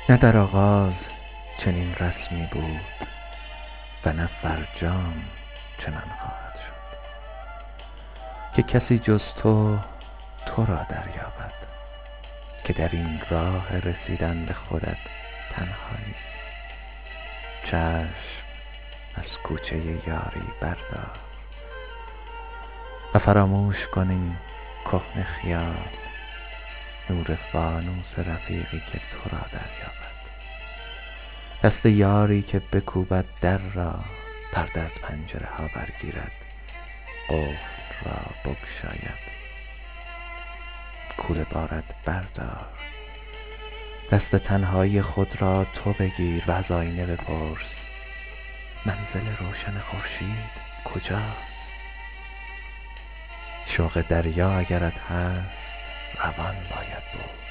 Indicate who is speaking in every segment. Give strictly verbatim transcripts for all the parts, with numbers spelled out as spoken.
Speaker 1: نه در آغاز چنین رسمی بود و نه فرجام چنان خواهد شد که کسی جز تو تو را دریابد، که در این راه رسیدن به خودت تنهایی. چشم از کوچه یاری بردار و فراموش کن این کهنه خیال، نور فانوس رفیقی که تو را دریابد، دست یاری که بکوبد در را، پرده از پنجره ها برگیرد، قفل را بگشاید. کوره بارت بردار، دست تنهایی خود را تو بگیر و از آینه بپرس منزل روشن خورشید کجاست؟ شوق دریا اگرت هست روان باید بود،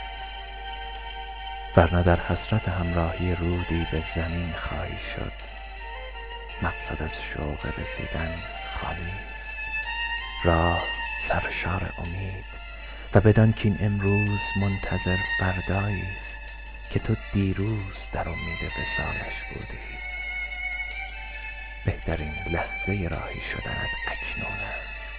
Speaker 1: ورنه در حسرت همراهی رودی به زمین خواهی شد. مقصد از شوق رسیدن خالی است، راه سرشار امید و بدان کاین امروز منتظر فردایی است که تو دیروز در امید وصالش بودی. بهترین لحظه راهی شدنت اکنون است،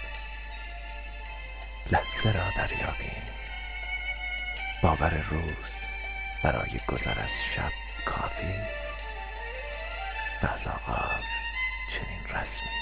Speaker 1: لحظه را دریابیم. باور روز برای گذر از شب کافی است و از آغاز چنین رسمی.